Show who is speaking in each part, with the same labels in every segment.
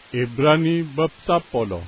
Speaker 1: Ibrani bab 10.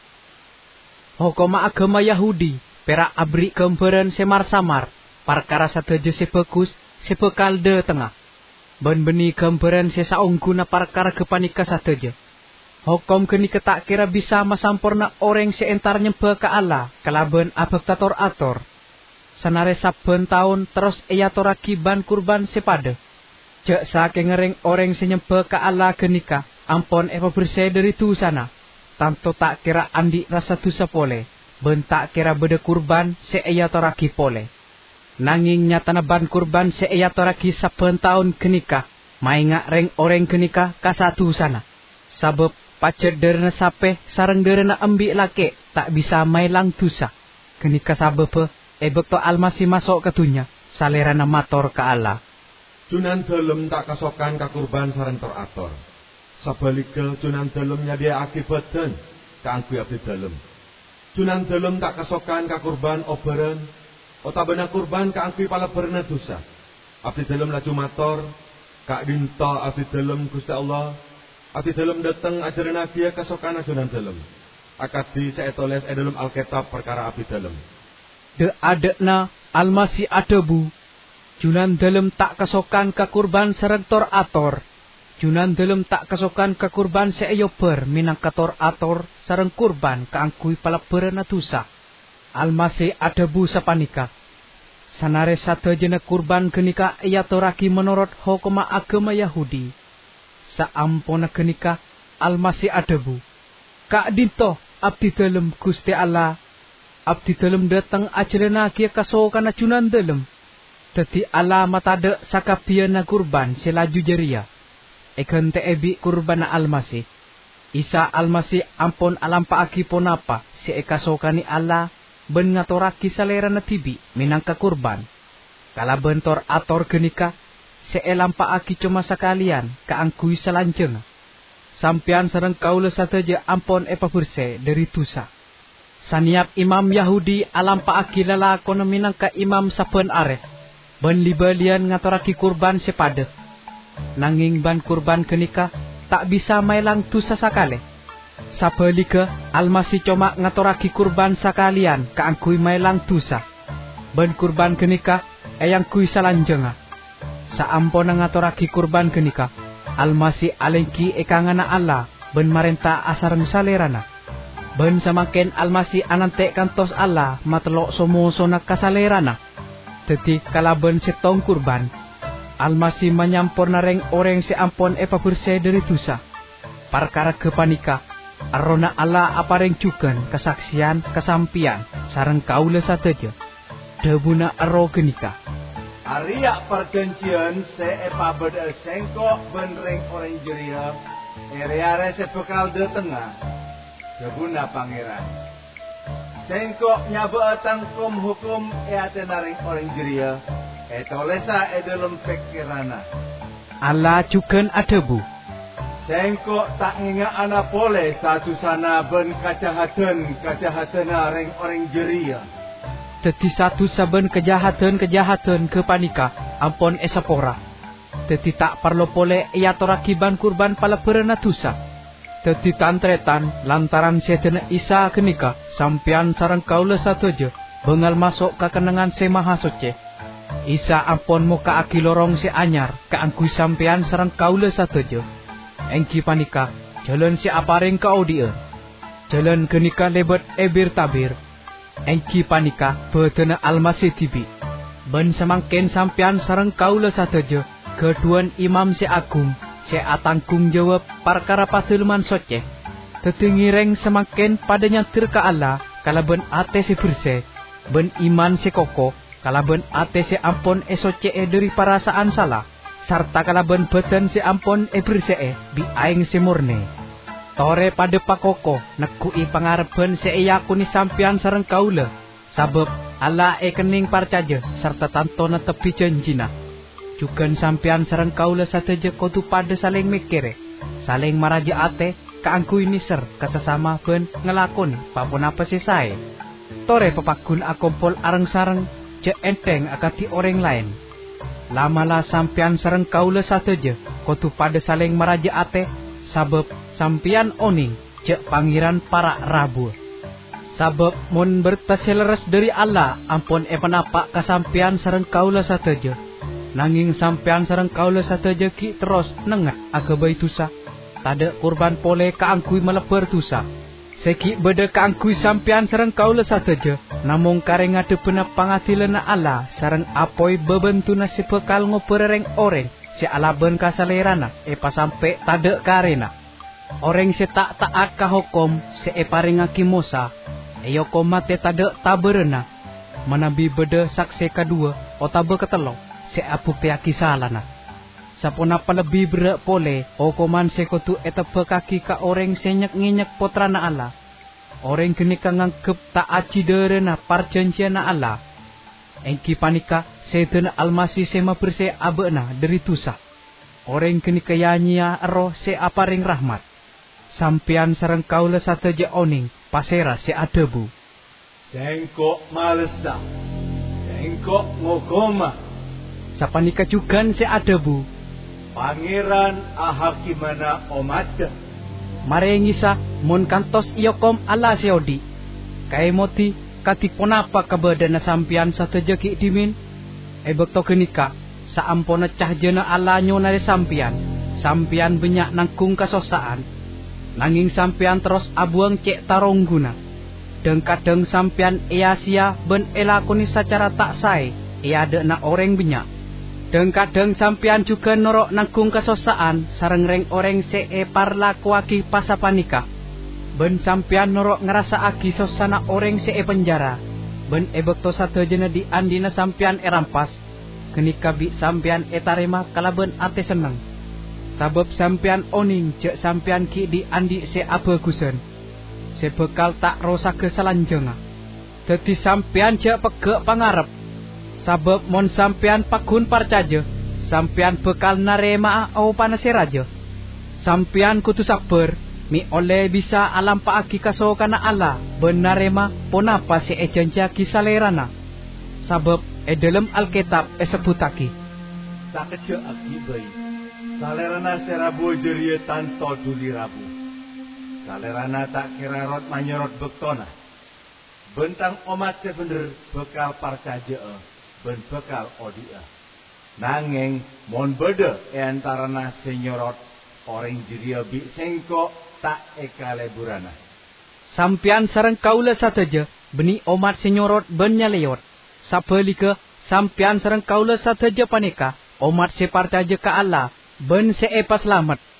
Speaker 2: Hukum agama Yahudi, perak abri kemperan semar-samar, perkara sateja sebagus, sebekalde tengah. Ben beni kemperan sesaungguna perkara kepanika sateja. Hukum kini ketak kira bisa masampurna orang seentar nyembah ke Allah, kalaban abektator ator. Sanare saben tahun terus eyatoraki ban kurban sepada. Cek saking ngering orang senyembah ke Allah genika, ampon eva bersih dari tu sana. Tanto tak kira andi rasa dosa pole, ben tak kira beda kurban seeyatoraki pole. Nanging nyatana ban kurban seeyatoraki saben tahun genika, mainga reng orang genika kasatu sana. Sabab pacet derena sape sareng derena ambi lake tak bisa mailang dosa. Genika sabab ebek to almasih masuk ke dunia, salerana mator ke Allah.
Speaker 3: Cunan dalem tak kasokan ka kurban sareng teratur. Sabalika cunan dalem nyadiakake badan kanggo abdi dalem. Cunan dalem tak kasokan ka kurban obaran, otabana kurban kanggo palaberna dosa. Abdi dalem laju mator, kak dinta abdi dalem Gusti Allah. Abdi dalem dateng ajaran dia kasokan cunan dalem. Akadi saetoles dalam Alkitab perkara abdi dalem.
Speaker 2: De adekna almasih adebu. Junan dalem tak kasokan ka kurban sareng tor ator. Junan dalem tak kasokan ka kurban seeyober minangka tor ator sareng kurban kaangkui palabeurna dosa. Almasih adebu sapanika. Sanare sadayana kurban genika eyatoraki menurut hukum agama Yahudi. Saampona genika almasih adebu. Kak dinto abdi dalem Gusti Allah. Abdi dalem datang ajalana kia kasokana cunan dalem. Dadi Allah matade sakabdiana kurban selaju jeria. Eken te ebi kurbana almasih. Isa almasih ampon alampaaki ponapa si ekasokani Allah ben ngatoraki salerana tibi minangka kurban. Kala bentor ator genika si elampaaki cuma sakalian kaangkui salanjeng. Sampian sareng kaula sateja ampon epa bersih dari dosa. Saniap imam Yahudi alampaaki lalakon minangka imam saben are. Ben libalian ngatoraki kurban sepada. Nanging ban kurban kenika tak bisa mailang dosa sakale. Sabalika almasih cuma ngatoraki kurban sakalian kaangkui mailang dosa. Ben kurban kenika eyang kui salanjenga. Saampon ngatoraki kurban kenika almasih alengki ekangana Allah ben marenta asareng salerana. Ben samaken almasih anante kantos Allah matelok somosona kasalerana. Dadi kalaben setong kurban almasih menyampurna reng orang seampon epa bersih dari dosa. Perkara kepanika arona Allah apareng jugan kesaksian kesampian sareng kaula sateja. Debuna aro genika.
Speaker 4: Ariak perjanjian seepa beda sengkok ben reng orang jeria. Ere-are sebekal de tengah. Debuna pangeran. Sengkok nyaba tangkum hukum eatena reng orang jeria. Etolesa dalam pikirana.
Speaker 2: Allah jugan adebu.
Speaker 4: Sengkok tak ingat anak boleh satu sana ben kejahatan reng orang jeria.
Speaker 2: Dadi satu saben kejahatan kepanika ampon esapora. Dadi tak perlu pole eyatoraki ban kurban palabeurna dosa. Dadi tantretan lantaran sedena Isa kenika sampian sareng kaula sateja bengal masuk ka kenengan Se Maha Suci. Isa ampon muka aki lorong si anyar kaangkui sampean sareng kaula sateja. Engki panika jalan si apareng kaudien. Jalan genika lebet ebir tabir. Engki panika bedena almasih tibi. Ben semangken sampean sareng kaula sateja keduan imam si agung si atanggung jawab perkara patulman soce. Tetengireng semangken pada nyantir ka Allah kalaben ate si bersih ben iman si kokoh. Kalaben ate si ampon esoce dari perasaan salah, sarta kalaben badan si ampon bersih bi aing si murni. Tore pada pakoko nekui pangareben si yakuni sampian sareng kaula, sabab Allah kening parcaja sarta tantona tepi janjina. Jugan sampian sareng kaula sateja kudu pada saling mikire, saling maraja ate kaangkui niser kasasama ben ngelakoni papun apa si sae. Tore pepakun akompol areng sareng cek enteng akati orang lain. Lamalah sampean sareng kaula sateja kudu pada saling maraja ate sabab sampian oning cek pangeran para rabu. Sabab mun bertaseleres dari Allah ampun penapak kasampian sareng kaula sateja. Nanging sampean sareng kaula sateja ki terus nengat agabai tusa. Tada kurban pole kaangkui melebar tusa. Seki beda kaangkui sampean sareng kaula sateja. Namung kareng ngadepena pangatilena Allah sareng apoi bebentuna si bekal ngopereng oreng si alaben kasalerana pasampe tada karena. Oreng si tak taat ka hukum si paringaki mosa. Eyoko mate tada taberena. Manabi beda saksi kedua o tabe ketelo si abukti akisalana. Sapuna palebih berak pole o koman sekotu etebe kaki ka oreng senyek nginyek potrana Allah. Oreng kini kanganggep tak aci derena parjanjiana Allah. Engki panika sedena almasi sema bersih abena dari tusa. Oreng kini kayanya roh se aparing rahmat. Sampian sareng kaula sateja oning pasera se adebu.
Speaker 4: Sengkok malesa, sengkok ngogoma.
Speaker 2: Sapanika jugan se adebu.
Speaker 4: Pangeran ahakimana omada.
Speaker 2: Marengisa mon kantos iyokom ala seodi. Kay moti katiponapa kabadana sampian sateja ki dimin. Bekto kenika saampona cahjana ala nyonare sampian. Sampian banyak nangkung kasosaan. Nanging sampian terus abuang cek tarongguna. Deng kadang sampian sia ben elakoni secara tak sae. Ada na orang banyak. Deng kadang sampian juga norok nangkung kasosaan sareng reng oreng se parlakuaki pasapanika. Ben sampian norok ngerasa aki sosana oreng se penjara. Ben bekto satejana di andina sampian rampas. Kenika bi sampian tarema kalaben ate seneng. Sabab sampian oning cek sampian ki di andi se abagusen. Se bekal tak rosa kesalanjenga. Dadi sampian cek pegek pangarep. Sabab mon sampean pakun parcaja, sampean bekal narema au panase raja. Sampean kudu sabar, mi oleh bisa alam paaki kasokana Allah, benarema ponapa si ejanjaki salerana. Sabab dalam Alkitab sebutaki.
Speaker 4: Tak keja aki bayi, salerana serabu jeria tanto duli rabu. Salerana tak kira rot manyorot bektona. Bentang omat sebener bekal parcaja. Ben bekal odia. Nanging mon beda antarana senyorot orang jiria bi sengko tak ekaleburana.
Speaker 2: Sampian sareng kaula sateja beni omat senyorot ben nyaleyot. Sabelika sampian sareng kaula sateja paneka omat separcaja ka Allah ben seepa selamat.